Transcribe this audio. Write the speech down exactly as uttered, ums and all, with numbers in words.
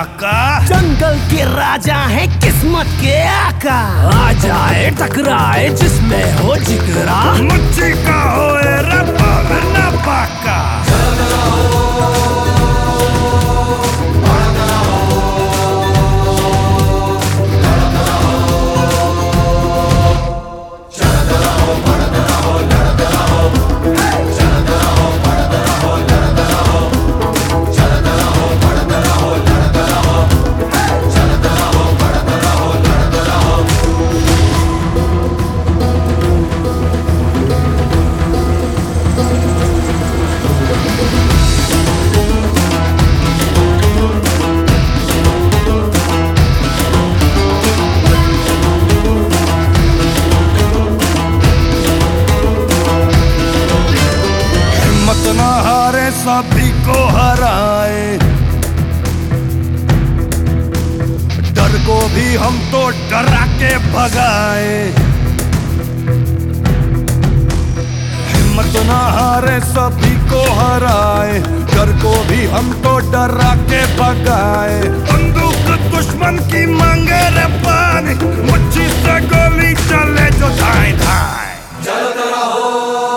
काका। जंगल के राजा है किस्मत के आका। आ जाए टकराए जिसमें हो जिगरा, मुझी का होए रब्बा वरना पाका। ना हारे सभी को हराए, डर को भी हम तो डरा के भगाए। हिम्मत ना हारे सभी को हराए, डर को भी हम तो डरा के भगाए। बंदूक दुश्मन की मांगे रे पानी, मुट्ठी से गोली चले जो धाए धाए। चलते रहो।